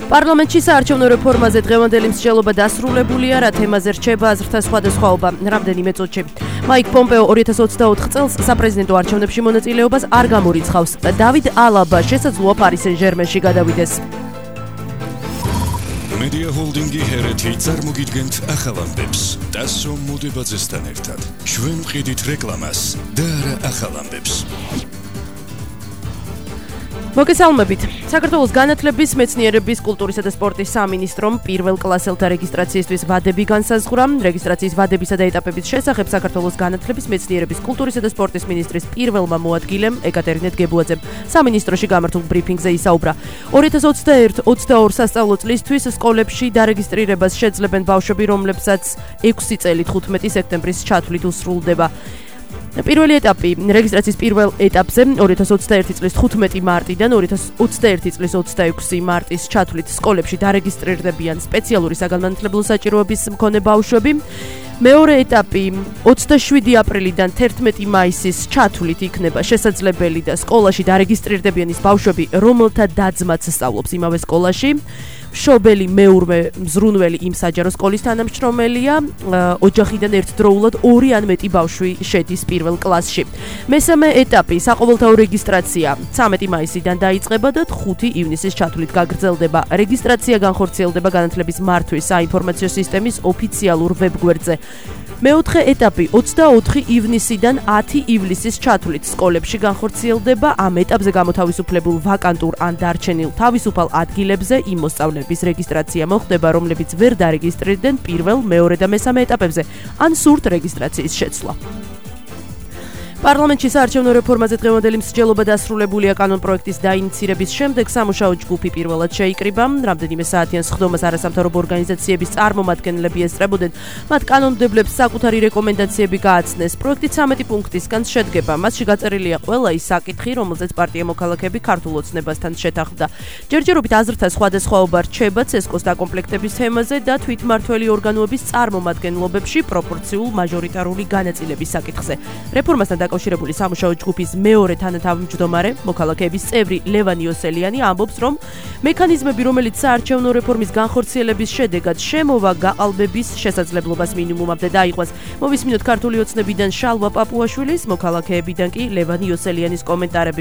პარლამენტში საარჩევნო რეფორმაზე დღევანდელი მსჯელობა დასრულებულია, რა თემაზე რჩება აზრთა სხვადასხვაობა რამდენიმე წუთში. მაიკ პომპეო 2024 წელს საპრეზიდენტო არჩევნებში მონაწილეობას არ გამორიცხავს. დავიდ ალაბა შესაძლოა პარი სენ-ჟერმენში გადავიდეს. Media Holdingi Hereti წარმოგიდგენთ ახალ ამბებს. დასო მოდებაძესთან ერთად. ჩვენ ვყიდით რეკლამას და არა ახალ ამბებს. მოგესალმებით. საქართველოს განათლების, მეცნიერების, კულტურისა და სპორტის სამინისტრომ პირველ კლასელთა რეგისტრაციისთვის ვადები განსაზღვრა. რეგისტრაციის ვადებისა და ეტაპების შესახებ საქართველოს განათლების, მეცნიერების, კულტურისა და სპორტის მინისტრის პირველმა მოადგილემ ეკატერინე დგებუაძემ სამინისტროში გამართულ ბრიფინგზე ისაუბრა. 2021-22 სასწავლო წლისთვის სკოლებში დარეგისტრირებას შეძლებენ ბავშვები, რომლებსაც 6 წელი 15 სექტემბრის ჩათვლით უსრულდება. პირველი ეტაპი რეგისტრაციის პირველ ეტაპზე 2021 წლის 15 მარტიდან 2021 წლის 26 მარტის ჩათვლით სკოლებში დარეგისტრირდებიან სპეციალური საგანმანათლებლო საჭიროების მქონე ბავშვები. მეორე ეტაპი 27 აპრილიდან 11 მაისის ჩათვლით იქნება შესაძლებელი და სკოლაში დარეგისტრირდებიან ის ბავშვები, რომელთა და-ძმაც სწავლობს იმავე სკოლაში. მშობელი მეურვე მზრუნველი იმ საჯარო სკოლის თანამშრომელია, ოჯახიდან ერთდროულად 2 ან მეტი ბავშვი შედის პირველ კლასში. მესამე ეტაპი საყოველთაო რეგისტრაცია 13 მაისიდან დაიწყება და 5 ივნისის ჩათვლით გაგრძელდება. რეგისტრაცია განხორციელდება განათლების მართვის საინფორმაციო სისტემის ოფიციალურ ვებგვერდზე. მეოთხე ეტაპი 24 ივნისიდან 10 ივლისის ჩათვლით სკოლებში განხორციელდება. ამ ეტაპზე გამოთავისუფლებულ ვაკანტურ ან დარჩენილ თავისუფალ ადგილებზე იმ მოსწავლეების რეგისტრაცია მოხდება, რომლებიც ვერ დარეგისტრირდნენ პირველ, მეორე და მესამე ეტაპებზე, ან სურთ რეგისტრაციის შეცვლა. პარლამენტში საარჩევნო რეფორმაზე დღევანდელი მსჯელობა დასრულებულია. კანონპროექტის დაინიცირების შემდეგ სამუშაო ჯგუფი პირველად შეიკრიბა. რამდენიმე საათიან სხდომას არასამთავრობო ორგანიზაციების წარმომადგენლები ესწრებოდნენ. მათ კანონმდებლებს საკუთარი რეკომენდაციები გააცნეს. პროექტი 13 პუნქტისგან შედგება. მასში გაწერილია ყველა ის საკითხი, რომელზეც პარტია მოქალაქეები ქართულ ოცნებასთან შეთანხმდა. ჯერჯერობით აზრთა სხვადასხვაობა რჩება ცესკოს დაკომპლექტების თემაზე და თვითმმართველი ორგანოების წარმომადგენლობებში პროპორციულ მაჟორიტარული განაწილების საკითხზე. რეფორმასთან დაკავშირებული სამუშაო ჯგუფის მეორე თანათავმჯდომარე, მოქალაქეების წევრი ლევან იოსელიანი ამბობს, რომ მექანიზმები, რომელიც საარჩევნო რეფორმის განხორციელების შედეგად შემოვა გაყალბების შესაძლებლობას მინიმუმამდე დაიყვანს. მოვისმინოთ ქართული ოცნებიდან შალვა პაპუაშვილის, მოქალაქეებიდან კი ლევან იოსელიანის კომენტარები.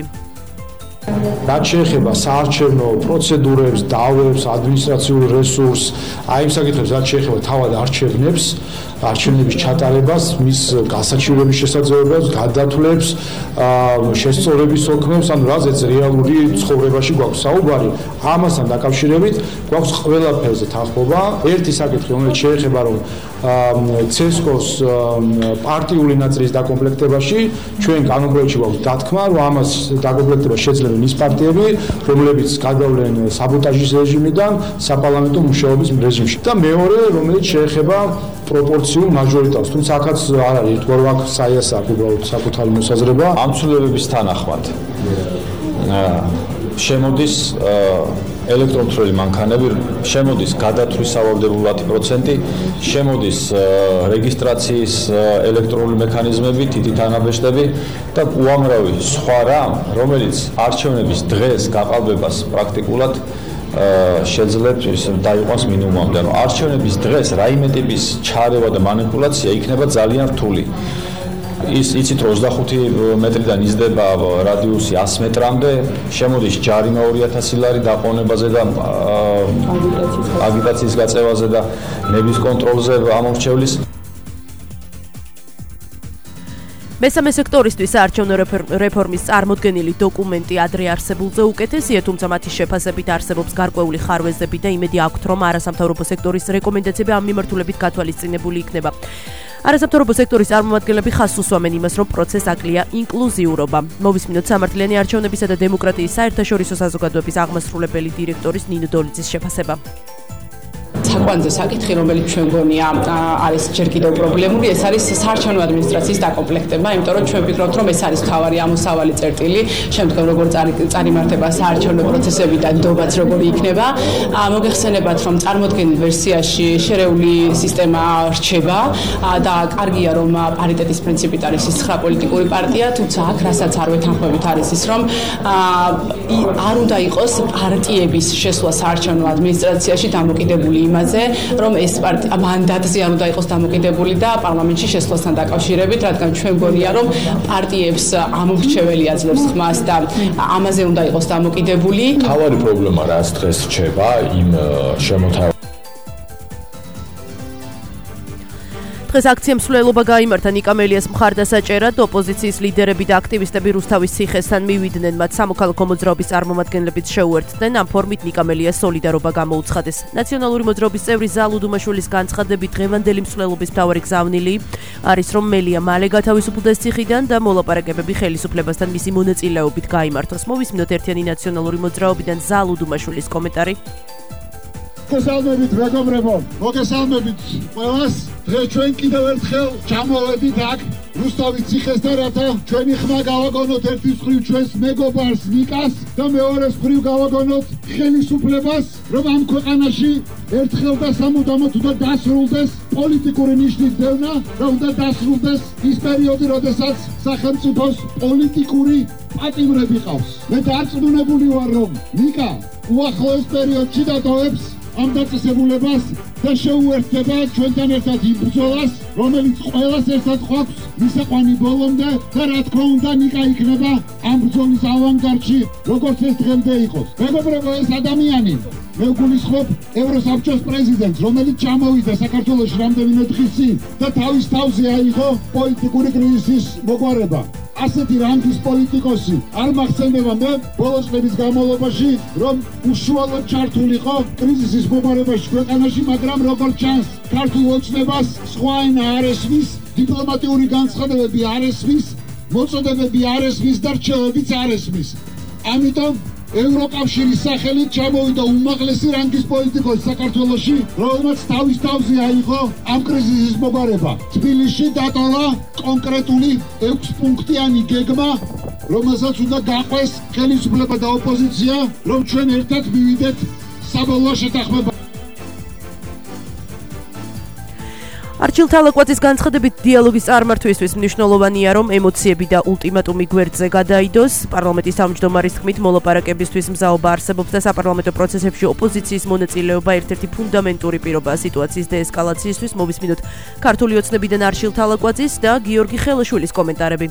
რაც შეეხება საარჩევნო პროცედურებს, დავებს, ადმინისტრაციულ რესურსს, აი იმ საკითხებს, რაც შეეხება თავად არჩევნებს, არჩევნების ჩატარებას, მის გასაჩივრების შესაძლებლობას, გადათვლებს, შესწორების ოქმებს, ანუ რაზეც რეალური ცხოვრებაში გვაქვს საუბარი, ამასთან დაკავშირებით გვაქვს ყველაფერზე თანხმობა. ერთი საკითხი, რომელიც შეეხება, რომ ცესკოს პარტიული ნაწილის დაკომპლექტებაში ჩვენ კანონპროექტში გვაქვს დათქმა, რომ ამას დაკომპლექტებას შეძლებენ ის პარტიები, რომლებიც გადავლენ საბოტაჟის რეჟიმიდან საპარლამენტო მუშაობის რეჟიმში. და მეორე, რომელიც შეეხება პროპორციულ მაჟორიტარს, თუმცა აქაც არ არის ერთგვარ აქვს საიას აქვს უბრალოდ საკუთარი მოსაზრება. ამ ცვლილებების თანახმად შემოდის ელექტრონული მანქანები, შემოდის გადათვლის სავალდებულო 10%, შემოდის რეგისტრაციის ელექტრონული მექანიზმები, თითი თანაბეჭდები და უამრავი სხვა რამ, რომელიც არჩევნების დღეს გაყალბებას პრაქტიკულად შეძლებს დაიყვანს მინიმუმამდე. ანუ არჩევნების დღეს რაიმე ტიპის ჩარევა და манипуляცია იქნება ძალიან რთული. იცით რომ 25 მეტრიდან იზრდება რადიუსი 100 მეტრამდე, შემოდის ჯარიმა 2000 ლარი დაყოვნებაზე და აგიტაციის გაწევაზე და ნების კონტროლზე ამორჩევლის. მესამე სექტორისთვის საარჩევნო რეფორმის წარმოდგენილი დოკუმენტი ადრე არსებულზე უკეთესია, თუმცა მათი შეფასებით არსებობს გარკვეული ხარვეზები და იმედი აქვთ, რომ არასამთავრობო სექტორის რეკომენდაციები ამ მიმართულებით გათვალისწინებული იქნება. არასამთავრობო სექტორის წარმომადგენლები ხაზს უსვამენ იმას, რომ პროცესს აკლია ინკლუზიურობა. მოვისმინოთ სამართლიანი არჩევნებისა და დემოკრატიის საერთაშორისო საზოგადოების აღმასრულებელი დირექტორის ნინო დოლიძის შეფასება. თაყვანზე საკითხი, რომელიც ჩვენ გონია არის ჯერ კიდევ პრობლემური, ეს არის საარჩევნო ადმინისტრაციის დაკომპლექტება, იმიტომ რომ ჩვენ ვფიქრობთ, რომ ეს არის მთავარი ამოსავალი წერტილი, შემდგომ როგორ წარიმართება საარჩევნო პროცესები და ნდობაც როგორი იქნება. მოგეხსენებათ, რომ წარმოდგენილ ვერსიაში შერეული სისტემა რჩება და კარგია, რომ პარიტეტის პრინციპით არის ის 9 პოლიტიკური პარტია, თუმცა აქ რასაც არ ვეთანხმებით არის ის, რომ არ უნდა იყოს პარტიების შესვლა საარჩევნო ადმინისტრაციაში დამოკიდებული იმაზე, რომ ეს პარტია მანდატზე არ უნდა იყოს დამოკიდებული და პარლამენტში შესვლასთან დაკავშირებით, რადგან ჩვენ გონია, რომ პარტიებს ამორჩეველი აძლევს ხმას და ამაზე უნდა იყოს დამოკიდებული. თავარი პრობლემა რაც დღეს რჩება იმ შემოთავაზებულ დღეს აქცია მსვლელობა გაიმართა ნიკამელიას მხარდასაჭერად, ოპოზიციის ლიდერები და აქტივისტები რუსთავის ციხესთან მივიდნენ, მათ სამოქალაქო მოძრაობის წარმომადგენლებიც შეუერთდნენ, ამ ფორმით ნიკამელიას სოლიდარობა გამოუცხადეს. ნაციონალური მოძრაობის წევრი ზალუ დუმაშვილის განცხადებით, დღევანდელი მსვლელობის მთავარი გზავნილი არის, რომ მელია მალე გათავისუფლდეს ციხიდან და მოლაპარაკებები ხელისუფლებასთან მისი მონაწილეობით გაიმართოს. მოვისმინოთ ერთიანი ნაციონალური მოძრაობიდან ზალუ დუმაშვილის კომენტარი. მოგესალმებით მეგობრებო, მოგესალმებით ყველას. დღეს ჩვენ კიდევ ერთხელ ჩამოვედით აქ რუსთავის ციხესთან, რათა ჩვენი ხმა გავაგონოთ ერთის მხრივ ჩვენს მეგობარს ნიკას და მეორეს მხრივ გავაგონოთ ხელისუფლებას, რომ ამ ქვეყანაში ერთხელ და სამუდამოდ უნდა დასრულდეს პოლიტიკური ნიშნის დევნა და უნდა დასრულდეს ის პერიოდი, როდესაც სახელმწიფოს პოლიტიკური პატიმრები ყავს. მე დარწმუნებული ვარ, რომ ნიკა უახლოეს პერიოდში დატოვებს ამ დაწესებულებას და შეუერთდება ჩვენთან ერთად იმ ბრძოლას, რომელიც ყველას ერთად ყვავს მისაყვანი ბოლომდე და რა თქმა უნდა ნიკა იქნება ამ ბრძოლის ავანგარდში, როგორც ეს დღემდე იყოს. მეგობრებო, ეს ადამიანი მე გულისხმობ ევროსაბჭოს პრეზიდენტს, რომელიც ჩამოვიდა საქართველოში რამდენიმე დღის წინ და თავის თავზე აიღო პოლიტიკური კრიზისის მოგვარება. ასეთი რანგის პოლიტიკოსი არ მახსენდება მე ბოლო წლების განმავლობაში, რომ უშუალოდ ჩართულიყო კრიზისის მოგვარებაში ქვეყანაში, მაგრამ როგორც ჩანს, ქართულ ოცნებას სხვა ენა არ ესმის, დიპლომატიური განცხადებები არ ესმის, მოწოდებები არ ესმის და რჩევებიც არ ესმის. ამიტომ ევროკავშირის სახელით ჩამოვიდა უმაღლესი რანგის პოლიტიკოსი საქართველოში, რომელმაც თავის თავზე აიღო ამ კრიზისის მოგვარება. თბილისში დატოვა კონკრეტული 6 პუნქტიანი გეგმა, რომელსაც უნდა გაყვეს ხელისუფლება და ოპოზიცია, რომ ჩვენ ერთად მივიდეთ საბოლოო შეთანხმება. არჩილ თალაკვაძის განცხადებით, დიალოგის წარმართვისთვის მნიშვნელოვანია, რომ ემოციები და ულტიმატუმი გვერდზე გადაიდოს. პარლამენტის თავმჯდომარის თქმით, მოლაპარაკებისთვის მზაობა არსებობს და საპარლამენტო პროცესებში ოპოზიციის მონაწილეობა ერთ-ერთი ფუნდამენტური პირობაა სიტუაციის დეესკალაციისთვის. მოვისმინოთ ქართული ოცნებიდან არჩილ თალაკვაძის და გიორგი ხელაშვილის კომენტარები.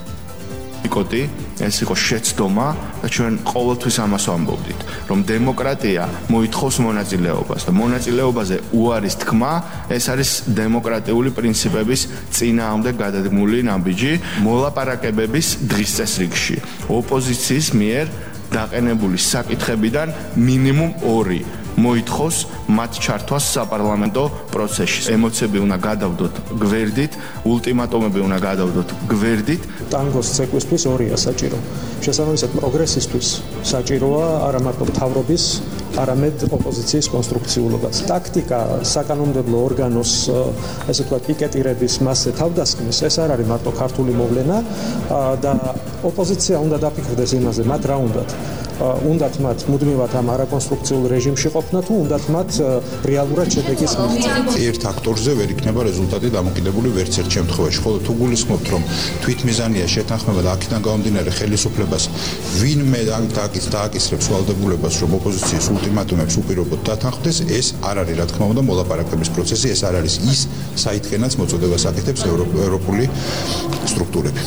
კოდი ეს იყო შეცდომა და ჩვენ ყოველთვის ამას ვამბობდით, რომ დემოკრატია მოითხოვს მონაწილეობას და მონაწილეობაზე უარის თქმა ეს არის დემოკრატიული პრინციპების წინააღმდეგ გადადგმული ნაბიჯი მოლაპარაკებების დღის წესრიგში. ოპოზიციის მიერ დაყენებული საკითხებიდან მინიმუმ 2 მოითხოვს მათ ჩართვას საპარლამენტო პროცესში. ემოციები უნდა გადავდოთ გვერდით, ულტიმატუმები უნდა გადავდოთ გვერდით. ტანგოს ცეკვისთვის 2-ია საჭირო. შესაბამისად პროგრესისთვის საჭიროა არა მარტო მთავრობის, არამედ ოპოზიციის კონსტრუქციულობაც. ტაქტიკა საკანონმდებლო ორგანოს, ესე ვთქვათ, პიკეტირების მასზე თავდასხმის, ეს არ არის მარტო ქართული მოვლენა და ოპოზიცია უნდა დაფიქრდეს იმაზე, მათ რა უნდათ. უნდათ მათ მუდმივად ამ არაკონსტრუქციულ რეჟიმში ყოფნა თუ უნდათ მათ რეალურად შედეგის მიღწევა. ერთ აქტორზე ვერ იქნება რეზულტატი დამოკიდებული ვერც ერთ შემთხვევაში. ხოლო თუ გულისხმობთ, რომ თვითმიზანია შეთანხმება და აქედან გამომდინარე ხელისუფლებას ვინმე დააკისრებს ვალდებულებას, რომ ოპოზიციის ულტიმატუმებს უპირობოდ დათანხმდეს, ეს არ არის რა თქმა უნდა მოლაპარაკების პროცესი, ეს არ არის ის, საითქენაც მოწოდებას აკეთებს ევროპული სტრუქტურები.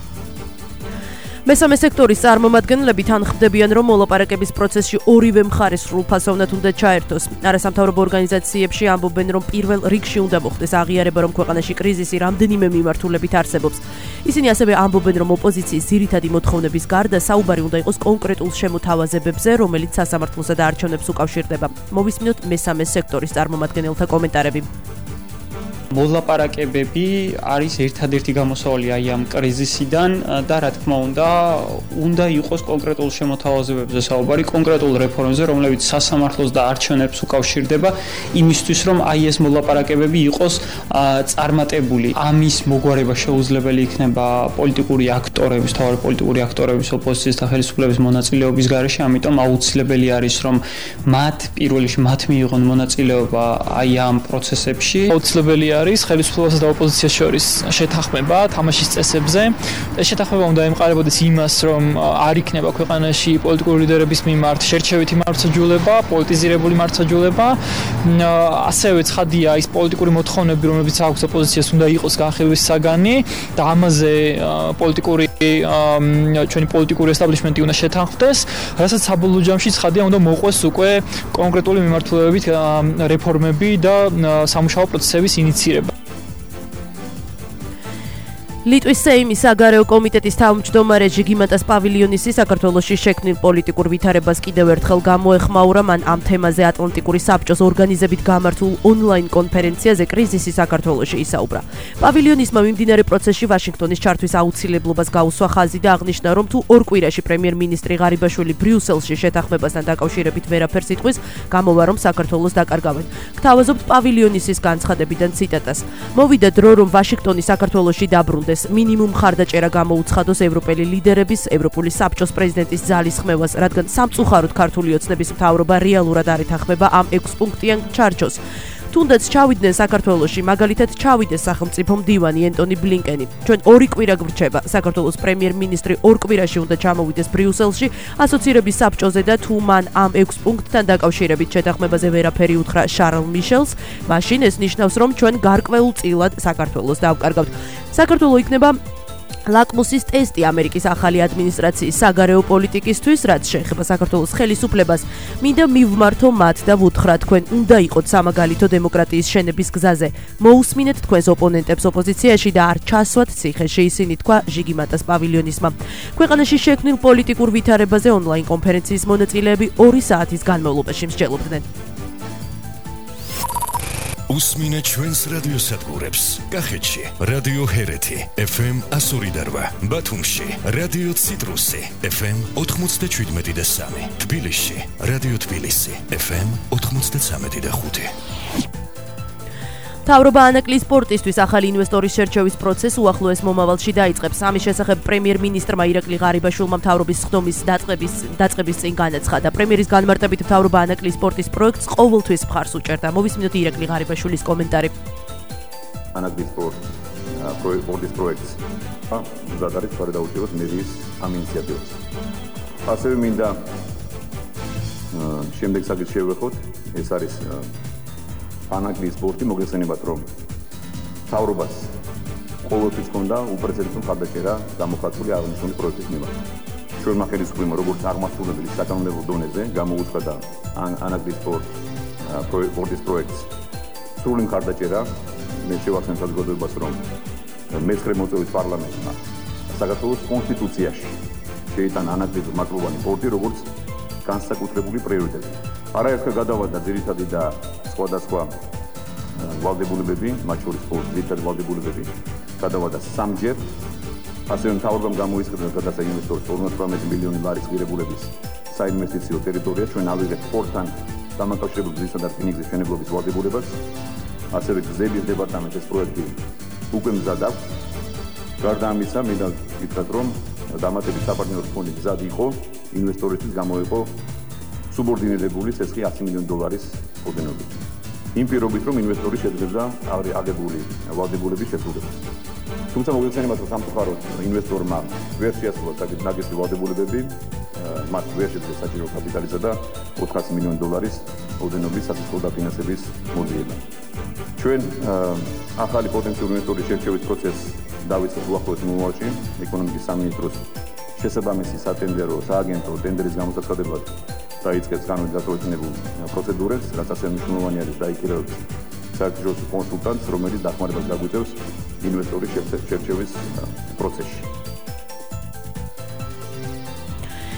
მესამე სექტორის წარმომადგენლები თანხმდებიან, რომ მოლაპარაკების პროცესში ორივე მხარე სრულფასოვნად უნდა ჩაერთოს. არასამთავრობო ორგანიზაციებში ამბობენ, რომ პირველ რიგში უნდა მოხდეს აღიარება, რომ ქვეყანაში კრიზისი რამდენიმე მიმართულებით არსებობს. ისინი ასევე ამბობენ, რომ ოპოზიციის ძირითადი მოთხოვნების გარდა საუბარი უნდა იყოს კონკრეტულ შემოთავაზებებზე, რომელიც სასამართლოსა და არჩევნებს უკავშირდება. მოვისმინოთ მესამე სექტორის წარმომადგენელთა კომენტარები. მოლაპარაკებები არის ერთადერთი გამოსავალი აი ამ კრიზისიდან და რა თქმა უნდა იყოს კონკრეტულ შემოთავაზებებზე საუბარი, კონკრეტულ რეფორმებზე, რომლებიც სასამართლოს და არჩევნებს უკავშირდება, იმისთვის რომ აი ეს მოლაპარაკებები იყოს წარმატებული. ამის მოგვარება შეუძლებელი იქნება პოლიტიკური აქტორების, თავარი პოლიტიკური აქტორების, ოპოზიციის და ხელისუფლების მონაწილეობის გარეშე, ამიტომ აუცილებელი არის რომ მათ პირველ რიგში მათ მიიღონ მონაწილეობა აი ამ პროცესებში. აუცილებელი არის ხელისუფლებასა და ოპოზიციას შორის შეთანხმება თამაშის წესებზე. ეს შეთანხმება უნდა ემყარებოდეს იმას, რომ არ იქნება ქვეყანაში პოლიტიკური ლიდერების მიმართ შერჩევითი მართლმსაჯულება, პოლიტიზირებული მართლმსაჯულება. ასევე ცხადია ის პოლიტიკური მოთხოვნები, რომლებიც აქვს ოპოზიციას, უნდა იყოს განხილვის საგანი და ამაზე ჩვენი პოლიტიკური ესტაბლიშმენტი უნდა შეთანხმდეს, რასაც საბოლოო ჯამში ცხადია უნდა მოყვეს უკვე კონკრეტული მიმართულებებით რეფორმები და სამუშაო პროცესების ინიცირება. ლიტვის სეიმის საგარეო კომიტეტის თავმჯდომარე ჟიგიმანტას პავილიონისი საქართველოში შექმნილ პოლიტიკურ ვითარებას კიდევ ერთხელ გამოეხმაურა. მან ამ თემაზე ატლანტიკური საბჭოს ორგანიზებით გამართულ ონლაინ კონფერენციაზე კრიზისი საქართველოში ისაუბრა. პავილიონისმა მიმდინარე პროცესში ვაშინგტონის ჩართვის აუცილებლობას გაუსვა ხაზი და აღნიშნა, რომ თუ ორ კვირაში პრემიერ-მინისტრი ღარიბაშვილი ბრიუსელში შეთანხმებასთან დაკავშირებით ვერაფერს იტყვის, გამოვა რომ საქართველოს დაკარგავენ. გთავაზობთ პავილიონისის განცხადებიდან ციტატას. მოვიდა დრო, რომ ვაშინგტონი საქართველოში დაბრუნდეს. მინიმუმ ხარდაჭერა გამოუცხადოს ევროპელი ლიდერების, ევროპული საბჭოს პრეზიდენტის ძალისხმევას, რადგან სამწუხაროდ ქართული ოცნების მთავრობა რეალურად არ ეთანხმება ამ 6 პუნქტიან ჩარჩოს. თუნდაც ჩავიდნენ საქართველოში, მაგალითად ჩავიდეს სახელმწიფო მდივანი ენტონი ბლინკენი. ჩვენ 2 კვირა გვრჩება. საქართველოს პრემიერ-მინისტრი 2 კვირაში უნდა ჩამოვიდეს ბრიუსელში ასოცირების საბჭოზე და თუ მან ამ 6 პუნქტთან დაკავშირებით შეთანხმებაზე ვერაფერი უთხრა შარლ მიშელს, მაშინ ეს ნიშნავს, რომ ჩვენ გარკვეულწილად საქართველოს დავკარგავთ. საქართველო იქნება ლაკმუსის ტესტი ამერიკის ახალი ადმინისტრაციის საგარეო პოლიტიკისთვის, რაც შეეხება საქართველოს ხელისუფლებას. მინდა მივმართო მათ და ვუთხრა, თქვენ უნდა იყოთ სამაგალითო დემოკრატიის შენების გზაზე. მოусმინეთ თქვენს ოპონენტებს ოპოზიციაში და არ ჩასვათ ციხეში, ისინი თქვა ჟიგიმანტას პავილიონისმა. ქვეყანაში შექმნილ პოლიტიკურ ვითარებაზე ონლაინ კონფერენციის მონაწილეები 2 საათის განმავლობაში მსჯელობდნენ. უსმინეთ ჩვენს რადიოსადგურებს. კახეთში რადიო ჰერეთი FM 102.8, ბათუმში რადიო ციტრუსი FM 97.3, თბილისში რადიო თბილისი FM 93.5. მთავრობა ანაკლის სპორტისთვის ახალი ინვესტორის შერჩევის პროცესს უახლოეს მომავალში დაიწყებს. ამის შესახებ პრემიერ-მინისტრმა ირაკლი ღარიბაშვილმა მთავრობის სხდომის დაწყების წინ განაცხადა. პრემიერის განმარტებით მთავრობა ანაკლის სპორტის პროექტს ყოველთვის მხარს უჭერდა. მოვისმინოთ ირაკლი ღარიბაშვილის კომენტარი. ანაკლის სპორტის პროექტს ზადარის ფარდაუშევას მერიის ამ ინიციატივას. ასევე მინდა შემდეგ საკითხს შევეხოთ, ეს არის ანაკლის სპორტი, მოგესალმებათ, რომ მთავრობას ყოველთვის ჰქონდა უპრეცედენტო მხარდაჭერა გამოხატული აღნიშნული პროექტის მიმართ. ჩვენმა ხელისუფლებამ როგორც აღმასრულებელი საკანონმდებლო დონეზე გამოუცხადა ანაკლის სპორტის პროექტს სრული მხარდაჭერა. მე შევახსენებ საზოგადოებას, რომ მე-9 მოწვევის პარლამენტმა საქართველოს კონსტიტუციაში შეიტანა ანაკლის მაკროვანი სპორტი როგორც განსაკუთრებული პრიორიტეტი. არაერთხელ გადავადა ძირითადი და სხვადასხვა ვალდებულებები, მათ შორის ძირითადი ვალდებულებები გადავადა 3-ჯერ. ასევე მთავრობამ გამოისყიდა გადაცა ინვესტორის 58 მილიონი ლარის ღირებულების საინვესტიციო ტერიტორია. ჩვენ ავიღეთ სპორტთან დამაკავშირებულ გზისა და რკინიგზის მშენებლობის ვალდებულებას. ასევე გზების დეპარტამენტს ეს პროექტი უკვე მზად აქვს. გარდა ამისა, მინდა ვთქვათ, რომ დამატებით საპარტნიორო ფონდი მზად იყო ინვესტორისთვის გამოიყო სუბორდინირებული ცეცხლი 100 მილიონი დოლარის ოდენობით. იმ პირობით, რომ ინვესტორი შეძლებდა აღებული ვალდებულების შესრულებას. თუმცა მოგესალმებათ, რომ სამწუხაროდ ინვესტორმა ვერ შეასრულა ნაგზი ვალდებულებები, მათ ვერ შეძლეს საჭირო კაპიტალისა და 400 მილიონი დოლარის ოდენობის სასწავლო დაფინანსების მოძიება. ჩვენ ახალი პოტენციური ინვესტორის შერჩევის პროცესს დავიწყეთ უახლოეს მომავალში ეკონომიკის სამინისტროს შესაბამისი სატენდერო სააგენტო ტენდერის გამოსაცხადებლად დაიწყებს განვითარებულ პროცედურებს, რაც ასევე მნიშვნელოვანი არის დაიქირავებს საერთაშორისო კონსულტანტს, რომელიც დახმარებას გაგვიწევს ინვესტორის შერჩევის პროცესში.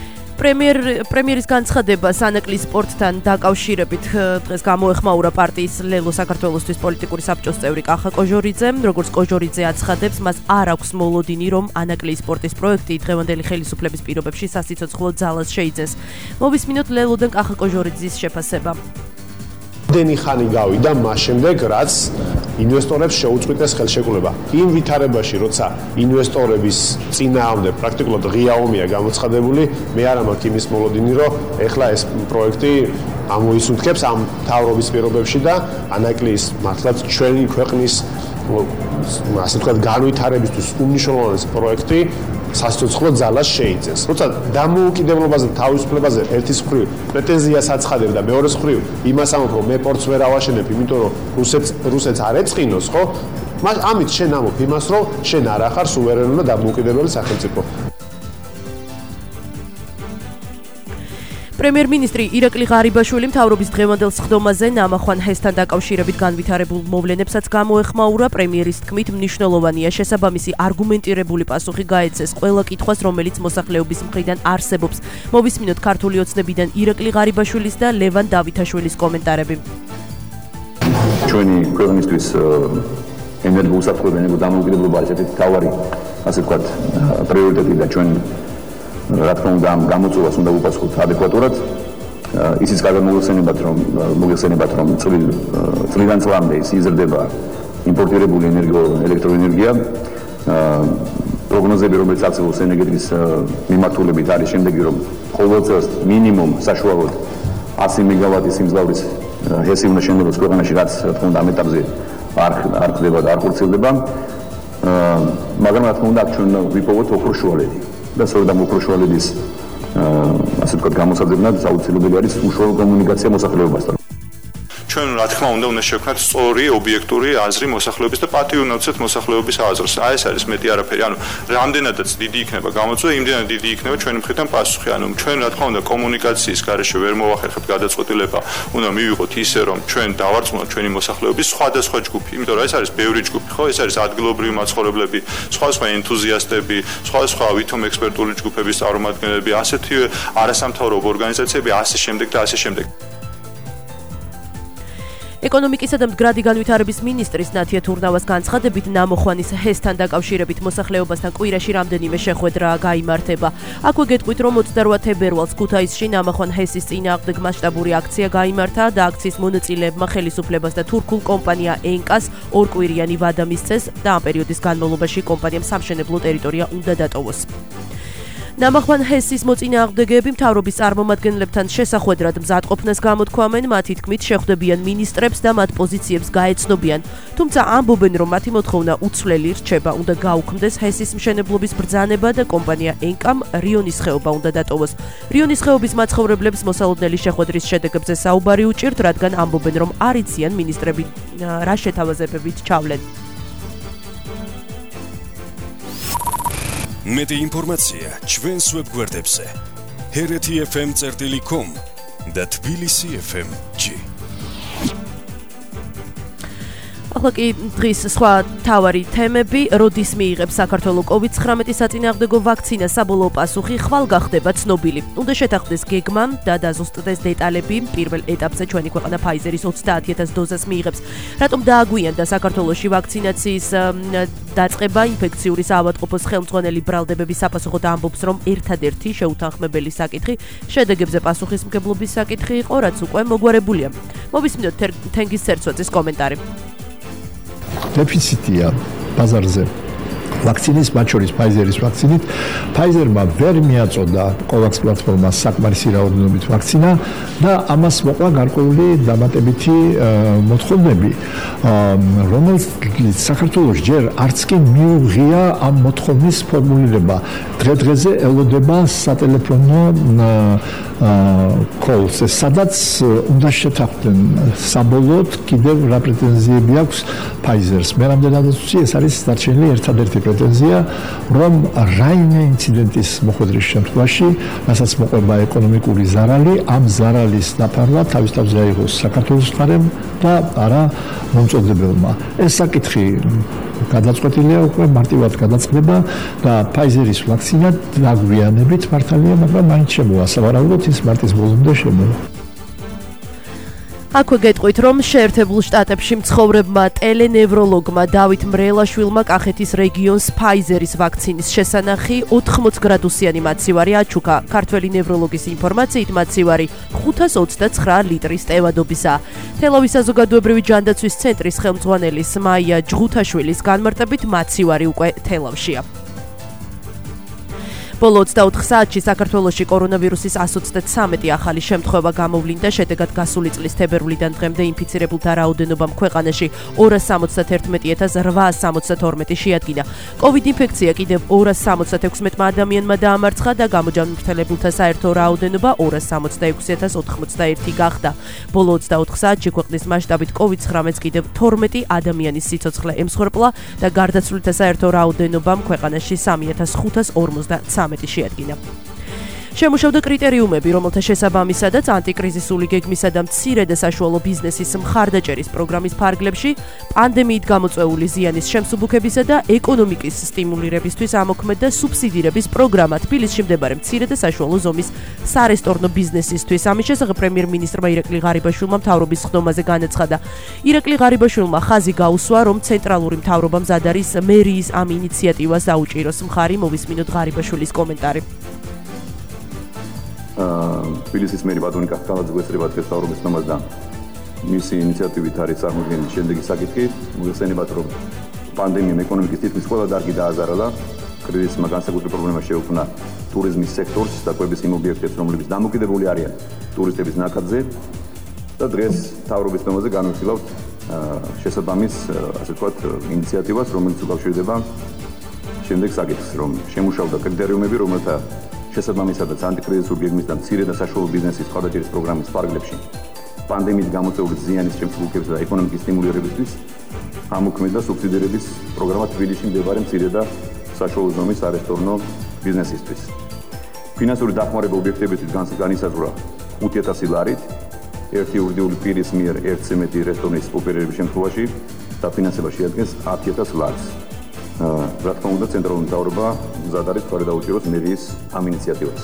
პრემიერის განცხადება სანაკლის სპორტთან დაკავშირებით დღეს გამოეხმაურა პარტიის ლელო საქართველოსთვის პოლიტიკური საბჭოს წევრი კახა კოჟორიძემ. როგორც კოჟორიძე აცხადებს, მას არ აქვს მოლოდინი, რომ ანაკლის სპორტის პროექტი დღევანდელი ხელისუფლების პირობებში სასიცოცხლო ძალას შეიძენს. მოვისმინოთ ლელოდან კახა კოჟორიძის შეფასება. დენი ხანი გავიდა მას შემდეგ, რაც ინვესტორებს შეუწყვიტეს ხელშეკრულება. იმ ვითარებაში, როცა ინვესტორების წინააღმდეგ პრაქტიკულად ღია ომია გამოცხადებული, მე არ მაქვს იმის მოლოდინი, რომ ეხლა ეს პროექტი ამოისუნთქებს ამ მთავრობის პირობებში და ანაკლის მართლაც ჩვენი ქვეყნის ასე ვთქვათ განვითარებისთვის უმნიშვნელოვანესი პროექტი სასიცოცხლო ძალას შეიძენს. როცა დამოუკიდებლობაზე და თავისუფლებაზე ერთის მხრივ პრეტენზიას აცხადებ და მეორეს მხრივ იმას ამბობ, რომ მე პორტს ვერ ავაშენებ, იმიტომ რომ რუსეთს არ ეწყინოს, ხო? ამით შენ ამბობ იმას, რომ შენ არ ახარ სუვერენული და დამოუკიდებელი სახელმწიფო. პრემიერ-მინისტრი ირაკლი ღარიბაშვილი მთავრობის დღევანდელ სხდომაზე ნამახვან ჰესთან დაკავშირებით განვითარებულ მოვლენებსაც გამოეხმაურა. პრემიერის თქმით, მნიშვნელოვანია შესაბამისი არგუმენტირებული პასუხი გაეცეს ყველა კითხვას, რომელიც მოსახლეობის მხრიდან არსებობს. მოვისმინოთ ქართული ოცნებიდან ირაკლი ღარიბაშვილის და ლევან დავითაშვილის კომენტარები. ჩვენი ქვეყნისთვის ენერგოუსაფრთხოება, ენერგოდამოუკიდებლობა არის ერთ-ერთი მთავარი, ასე ვთქვათ, პრიორიტეტი და ჩვენ რა თქმა უნდა ამ გამოწვევას უნდა ვუპასუხოთ ადეკვატურად. ისიც კარგად მოგეხსენებათ, რომ წლიდან წლამდე იზრდება იმპორტირებული ელექტროენერგია. პროგნოზები, რომელიც არსებობს ენერგეტიკის მიმართულებით, არის შემდეგი, რომ ყოველ წელს მინიმუმ საშუალოდ 100 მეგავატი სიმძლავრის ჰესი უნდა შენდებოს ქვეყანაში, რაც რა თქმა უნდა ამ ეტაპზე არ ხდება და არ ხორციელდება. მაგრამ რა თქმა უნდა აქ ჩვენ ვიპოვოთ ოქროს შუალედი. და სწორედ ამ ოქროს შუალედის ასე ვთქვათ გამოსაძებნად საუცილებელი არის უშუალო კომუნიკაცია მოსახლეობასთან. ჩვენ რა თქმა უნდა შევქმნათ სწორი ობიექტური აზრი მოსახლეობის და პატივი უნდა ვცეთ მოსახლეობის აზრს. აი ეს არის მეტი არაფერი. ანუ რამდენადაც დიდი იქნება გამოწვევა, იმდენად დიდი იქნება ჩვენი მხრიდან პასუხი. ანუ ჩვენ რა თქმა უნდა კომუნიკაციის გარეშე ვერ მოვახერხებთ გადაწყვეტილება. უნდა მივიღოთ ისე, რომ ჩვენ დავარწმუნოთ ჩვენი მოსახლეობის სხვადასხვა ჯგუფი. იმიტომ რომ ეს არის ბევრი ჯგუფი, ხო? ეს არის ადგილობრივი მაცხოვრებლები, სხვადასხვა ენთუზიასტები, სხვადასხვა ვითომ ექსპერტული ჯგუფების წარმომადგენლები, ასეთივე არასამთავრობო ორგანიზაციები, ასე შემდეგ და ასე შემდეგ. ეკონომიკისა და მდგრადი განვითარების მინისტრის ნათია თურნავას განცხადებით, ნამოხვანის ჰესთან დაკავშირებით მოსახლეობასთან კვირაში რამდენიმე შეხვედრა გაიმართება. აქვე გეტყვით, რომ 28 თებერვალს ქუთაისში ნამახვან ჰესის წინააღმდეგ მასშტაბური აქცია გაიმართა და აქციის მონაწილეებმა ხელისუფლებას და თურქულ კომპანია ენკას ორკვირიანი ვადა მისცეს და ამ პერიოდის განმავლობაში კომპანიამ სამშენებლო ტერიტორია უნდა დატოვოს. ნამახვან ჰესის მოწინააღმდეგეები მთავრობის წარმომადგენლებთან შესახვედრად მზადყოფნას გამოთქვამენ, მათი თქმით შეხვდებიან მინისტრებს და მათ პოზიციებს გაეცნობიან. თუმცა ამბობენ, რომ მათი მოთხოვნა უცვლელი რჩება, უნდა გაუქმდეს ჰესის მშენებლობის ბრძანება და კომპანია ენკამ რიონის ხეობა უნდა დატოვოს. რიონის ხეობის მაცხოვრებლებს მოსალოდნელი შეხვედრის შედეგებზე საუბარი უჭირთ, რადგან ამბობენ, რომ არ იციან მინისტრები რა შეთავაზებებით ჩავლენ. მეტი ინფორმაცია ჩვენს ვებგვერდებზე hereti.fm.com და tbilisi.fm.g. ახლა კი დღის სხვა მთავარი თემები. როდის მიიღებს საქართველოს COVID-19 საწინააღმდეგო ვაქცინა, საბოლოო პასუხი ხვალ გახდება ცნობილი. უნდა შეთანხმდეს გეგმა და დაზუსტდეს დეტალები. პირველ ეტაპზე ჩვენი ქვეყანა Pfizer-ის 30,000 დოზას მიიღებს. რატომ დააგვიანდა საქართველოში ვაქცინაციის დაწყება? ინფექციური საავადმყოფოს ხელმძღვანელი ბრალდებების საფასუხოდ ამბობს, რომ ერთადერთი შეუთანხმებელი საკითხი შედეგებზე პასუხისმგებლობის საკითხი იყო, რაც უკვე მოგვარებულია. მოვისმინოთ თენგიზ სერცვაძის კომენტარი. დეფიციტია ბაზარზე ვაქცინის, მათ შორის Pfizer-ის ვაქცინით. Pfizer-მა ვერ მიაწოდა COVAX პლატფორმას საკმარისი რაოდენობით ვაქცინა და ამას მოყვა გარკვეული დამატებითი მოთხოვნები, რომელიც საქართველოს ჯერ არც კი მიუღია ამ მოთხოვნის ფორმულირება. დღე-დღეზე ელოდება სატელეფონო კოლს, სადაც უნდა შეთანხმდნენ საბოლოოდ კიდევ რა პრეტენზიები აქვს Pfizer-ს. მე რამდენადაც ვიცი, ეს არის დარჩენილი ერთადერთი პრეტენზია, რომ რაიმე ინციდენტის მოხვედრის შემთხვევაში, რასაც მოყვება ეკონომიკური ზარალი, ამ ზარალის დაფარვა თავის თავზე აიღოს საქართველოს მხარემ და არა მომწონდებელმა. ეს საკითხი გადაწყვეტილია უკვე მარტივად გადაწყდება და Pfizer-ის ვაქცინა დაგვიანებით მართალია, მაგრამ მაინც შემოვა, სავარაუდოდ ის მარტის ბოლომდე შემოვა. აქვე გეტყვით, რომ შეერთებულ შტატებში მცხოვრებმა ტელენევროლოგმა დავით მრელაშვილმა კახეთის რეგიონს Pfizer-ის ვაქცინის შესანახი 80 გრადუსიანი მაცივარი აჩუქა. ქართველი ნევროლოგის ინფორმაციით მაცივარი 529 ლიტრის ტევადობისაა. თელავის საზოგადოებრივი ჯანდაცვის ცენტრის ხელმძღვანელის მაია ჯღუთაშვილის განმარტებით მაცივარი უკვე თელავშია. ბოლო 24 საათში საქართველოში კორონავირუსის 123 ახალი შემთხვევა გამოვლინდა, შედეგად გასული წლის თებერვლიდან დღემდე ინფიცირებულთა რაოდენობამ ქვეყანაში 271,862 შეადგინა. COVID ინფექცია კიდევ 266 ადამიანმა დაამარცხა და გამოჯანმრთელებულთა საერთო რაოდენობა 266,081 გახდა. ბოლო 24 საათში ქვეყნის მასშტაბით COVID-19 კიდევ 12 ადამიანის სიცოცხლე ემსხვერპლა და გარდაცვლილთა საერთო რაოდენობამ ქვეყანაში 3,553 შეადგინა. შემუშავდა კრიტერიუმები, რომელთა შესაბამისადაც ანტიკრიზისული გეგმისა და მცირე და საშუალო ბიზნესის მხარდაჭერის პროგრამის ფარგლებში პანდემიით გამოწვეული ზიანის შემსუბუქებისა და ეკონომიკის სტიმულირებისთვის ამოქმედდა სუბსიდირების პროგრამა თბილისში მდებარე მცირე და საშუალო ზომის სარესტორნო ბიზნესისთვის. ამის შესახებ პრემიერ-მინისტრმა ირაკლი ღარიბაშვილმა მთავრობის ხდომაზე განაცხადა. ირაკლი ღარიბაშვილმა ხაზი გაუსვა, რომ ცენტრალური მთავრობა მზად არის მერიის ამ ინიციატივას დაუჭიროს მხარი. მოვისმინოთ ღარიბაშვილის კომენტარი. თბილისის მერი ბატონი კახკალაძე გვესწრება დღეს მთავრობის ხდომასთან მისი ინიციატივით არის წარმოქმნილი შემდეგი საკითხი. მოგეხსენებათ, რომ პანდემიამ ეკონომიკის თითქმის ყველა დარგი დააზარალა. კრიზისმა განსაკუთრებულ პრობლემას შეუქმნა ტურიზმის სექტორს და კვების იმ ობიექტებს, რომლებიც დამოკიდებული არიან ტურისტების ნაკადზე და დღეს მთავრობის ხდომაზე განვიხილავთ შესაბამის, ასე ვთქვათ, ინიციატივას, რომელიც უკავშირდება შემდეგ საკითხს, რომ შემუშავდა კრიტერიუმები, რომელთა შესაბამისადაც ანტიკრიზისული გეგმის და მცირე და საშუალო ბიზნესის მხარდაჭერის პროგრამის ფარგლებში პანდემიით გამოწვეული ზიანის შემსუბუქებისა და ეკონომიკის სტიმულირებისთვის ამოქმედდა სუბსიდირების პროგრამა თბილისში მდებარე მცირე და საშუალო ზომის სარესტორნო ბიზნესისთვის. ფინანსური დახმარება ობიექტებისთვის განისაზღვრა 5,000 ლარით, ერთი იურიდიული პირის მიერ ერთზე მეტი რესტორნის ოპერირების შემთხვევაში დაფინანსება შეადგენს 10,000 ლარს. რა თქმა უნდა, ცენტრალური მთავრობა მზად არის მხარი დაუჭიროს მერიის ამ ინიციატივას.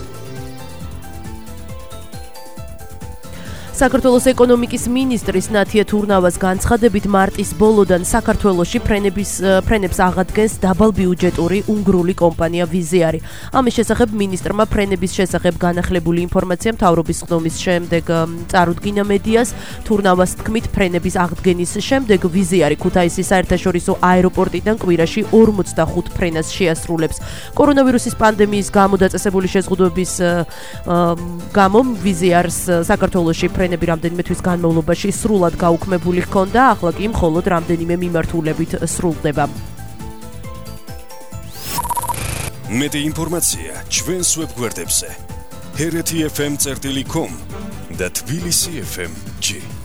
საქართველოს ეკონომიკის მინისტრის ნათია თურნავას განცხადებით მარტის ბოლოდან საქართველოში ფრენებს აღადგენს დაბალბიუჯეტური უნგრული კომპანია ვიზიარი. ამის შესახებ მინისტრმა ფრენების შესახებ განახლებული ინფორმაცია მთავრობის ხდომის შემდეგ წარუდგინა მედიას. თურნავას თქმით, ფრენების აღდგენის შემდეგ ვიზიარი ქუთაისის საერთაშორისო აეროპორტიდან კვირაში 45 ფრენას შეასრულებს. კორონავირუსის პანდემიის გამო დაწესებული შეზღუდვების გამო ვიზიარს საქართველოში ფრენები რამდენიმე თვის განმავლობაში სრულად გაუქმებული ჰქონდა, ახლა კი მხოლოდ რამდენიმე მიმართულებით სრულდება. მეტი ინფორმაცია ჩვენს ვებგვერდებზე hrt.fm.com და tbilisi.fm.g.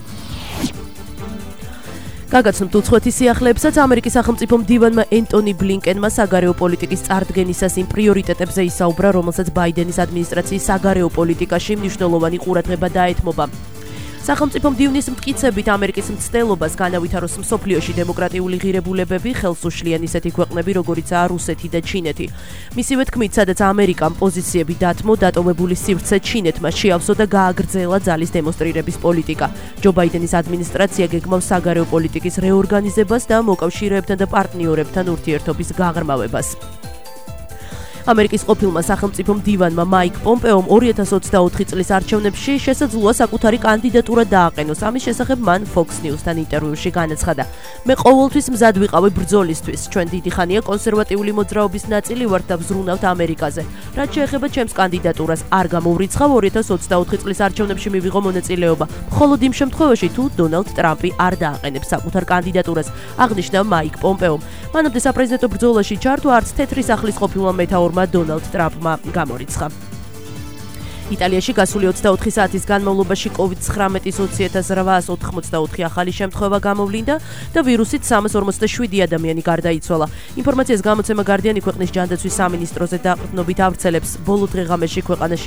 გაგაცნობთ უცხოეთის სიახლეებსაც. ამერიკის სახელმწიფო მდივანმა ენტონი ბლინკენმა საგარეო პოლიტიკის წარდგენისას იმ პრიორიტეტებზე ისაუბრა, რომელსაც ბაიდენის ადმინისტრაციის საგარეო პოლიტიკაში მნიშვნელოვანი ყურადღება დაეთმობა. სახელმწიფო მდივნის მტკიცებით ამერიკის მცდელობას განავითაროს მსოფლიოში დემოკრატიული ღირებულებები ხელს უშლიან ისეთი ქვეყნები, როგორიცაა რუსეთი და ჩინეთი. მისივე თქმით, სადაც ამერიკამ პოზიციები დათმო, დატოვებული სივრცე ჩინეთმა შეავსო და გააგრძელა ძალის დემონსტრირების პოლიტიკა. ჯო ბაიდენის ადმინისტრაცია გეგმავს საგარეო პოლიტიკის რეორგანიზებას და მოკავშირეებთან და პარტნიორებთან ურთიერთობის გაღრმავებას. ამერიკის ყოფილმა სახელმწიფო მდივანმა მაიკ პომპეომ 2024 წლის არჩევნებში შესაძლოა საკუთარი კანდიდატურა დააყენოს. ამის შესახებ მან Fox News-თან ინტერვიუში განაცხადა. მე ყოველთვის მზად ვიყავი ბრძოლისთვის. ჩვენ დიდი ხანია კონსერვატიული მოძრაობის ნაწილი ვართ და ვზრუნავთ ამერიკაზე. რაც შეეხება ჩემს კანდიდატურას, არ გამოვრიცხავ 2024 წლის არჩევნებში მივიღო მონაწილეობა. მხოლოდ იმ შემთხვევაში, თუ დონალდ ტრამპი არ დააყენებს საკუთარ კანდიდატურას, აღნიშნა მაიკ პომპეომ. მანამდე საპრეზიდენტო ბრძოლაში ჩართვა არც თეთრი სახლის ყოფილმა მეთაურმა დონალდ ტრამპმა გამორიცხა. იტალიაში გასული 24 საათის განმავლობაში COVID-19-ის 20884 ახალი შემთხვევა გამოვლინდა და ვირუსით 347 ადამიანი გარდაიცვალა. ინფორმაციას გამოცემა Guardian ქვეყნის ჯანდაცვის სამინისტროზე დაყრდნობით ავრცელებს. ბოლო დღე-ღამეში ქვეყანაში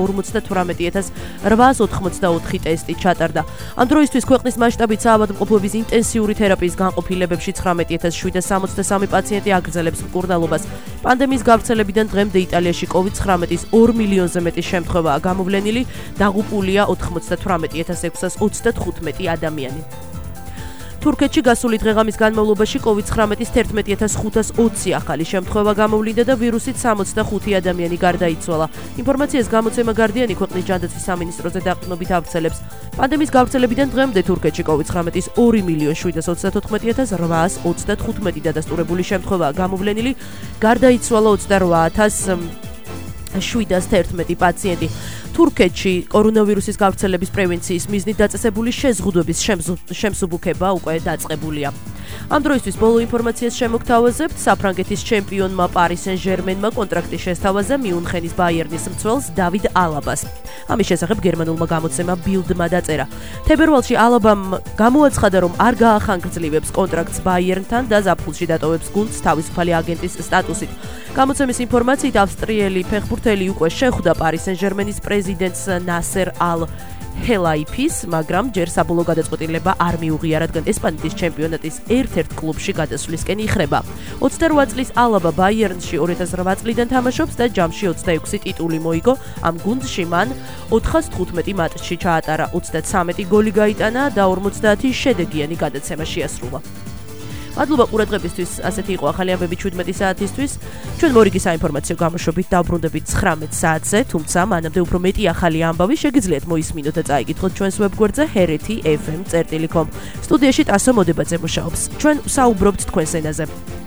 358,884 ტესტი ჩატარდა. ამ დროისთვის ქვეყნის მასშტაბით საავადმყოფოების ინტენსიური თერაპიის განყოფილებებში 19,763 პაციენტი აგრძელებს მკურნალობას. პანდემიის გავრცელებიდან დღემდე იტალიაში COVID-19-ის 2 მილიონზე მეტი შემთხვევაა გამოვლენილი, დაღუპულია 98,635 ადამიანი. თურქეთში გასული დღე-ღამის განმავლობაში COVID-19-ის 11,520 ახალი შემთხვევა გამოვლინდა და ვირუსით 65 ადამიანი გარდაიცვალა. ინფორმაციას გამოცემა Guardian ქვეყნის ჯანდაცვის სამინისტროზე დაყრდნობით ავრცელებს. პანდემიის გავრცელებიდან დღემდე თურქეთში COVID-19-ის 2,735,835 დადასტურებული შემთხვევაა გამოვლენილი, გარდაიცვალა 28,711 პაციენტი. თურქეთში კორონავირუსის გავრცელების პრევენციის მიზნით დაწესებული შეზღუდვების შემსუბუქება უკვე დაწყებულია. ამ დროისთვის ბოლო ინფორმაციას შემოგთავაზებთ. საფრანგეთის ჩემპიონმა Paris Saint-Germain-მა კონტრაქტი შესთავაზა მიუნხენის Bayern-ის მცველს დავიდ ალაბას. ამის შესახებ გერმანულმა გამოცემა Bild-მა დაწერა. თებერვალში ალაბამ გამოაცხადა, რომ არ გაახანგრძლივებს კონტრაქტს Bayern-თან და ზაფხულში დატოვებს გუნდს თავისუფალი აგენტის სტატუსით. გამოცემის ინფორმაციით ავსტრიელი ფეხბურთელი უკვე შეხვდა Paris Saint-Germain-ის პრეზიდენტს ნასერ ალ-ჰელაიფის, მაგრამ ჯერ საბოლოო გადაწყვეტილება არ მიუღია, რადგან ესპანეთის ჩემპიონატის ერთ-ერთ კლუბში გადასვლისკენ იხრება. 28 წლის ალაბა Bayern-ში 2008 წლიდან თამაშობს და ჯამში 26 ტიტული მოიგო. ამ გუნდში მან 415 მატჩში ჩაატარა, 33 გოლი გაიტანა და 50 შედეგიანი გადაცემა შეასრულა. მადლობა ყურადღებისთვის. ასეთი იყო ახალი ამბები 17 საათისთვის. ჩვენ მორიგი საინფორმაციო გამოშვებით დავბრუნდებით 19 საათზე, თუმცა მანამდე უფრო მეტი ახალი ამბავი შეგიძლიათ მოისმინოთ და წაიკითხოთ ჩვენს ვებგვერდზე hereti.fm.com. სტუდიაში ტასო მოდებაძე მუშაობს. ჩვენ საუბრობთ თქვენს ენაზე.